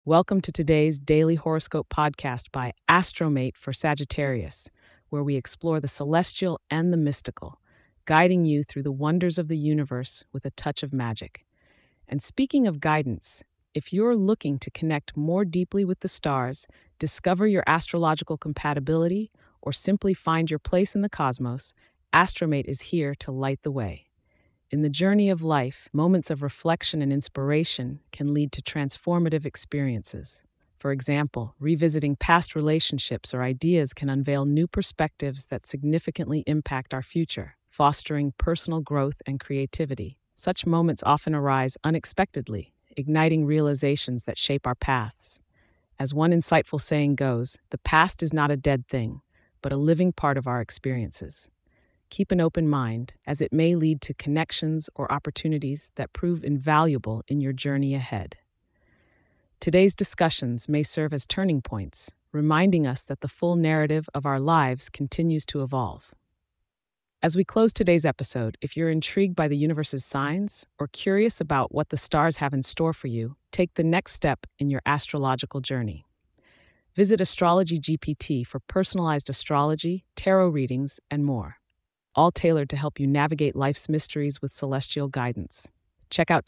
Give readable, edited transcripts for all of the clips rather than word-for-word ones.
Welcome to today's daily horoscope podcast by Astromate for Sagittarius, where we explore the celestial and the mystical, guiding you through the wonders of the universe with a touch of magic. And speaking of guidance, if you're looking to connect more deeply with the stars, discover your astrological compatibility, or simply find your place in the cosmos, Astromate is here to light the way. In the journey of life, moments of reflection and inspiration can lead to transformative experiences. For example, revisiting past relationships or ideas can unveil new perspectives that significantly impact our future, fostering personal growth and creativity. Such moments often arise unexpectedly, igniting realizations that shape our paths. As one insightful saying goes, the past is not a dead thing, but a living part of our experiences. Keep an open mind, as it may lead to connections or opportunities that prove invaluable in your journey ahead. Today's discussions may serve as turning points, reminding us that the full narrative of our lives continues to evolve. As we close today's episode, if you're intrigued by the universe's signs or curious about what the stars have in store for you, take the next step in your astrological journey. Visit Astrology GPT for personalized astrology, tarot readings, and more, all tailored to help you navigate life's mysteries with celestial guidance. Check out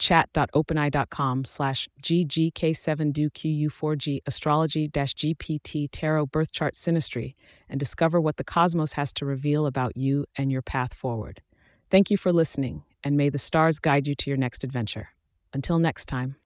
chat.openai.com/ggk7doqu4g astrology-gpt tarot birth chart synastry and discover what the cosmos has to reveal about you and your path forward. Thank you for listening, and may the stars guide you to your next adventure. Until next time.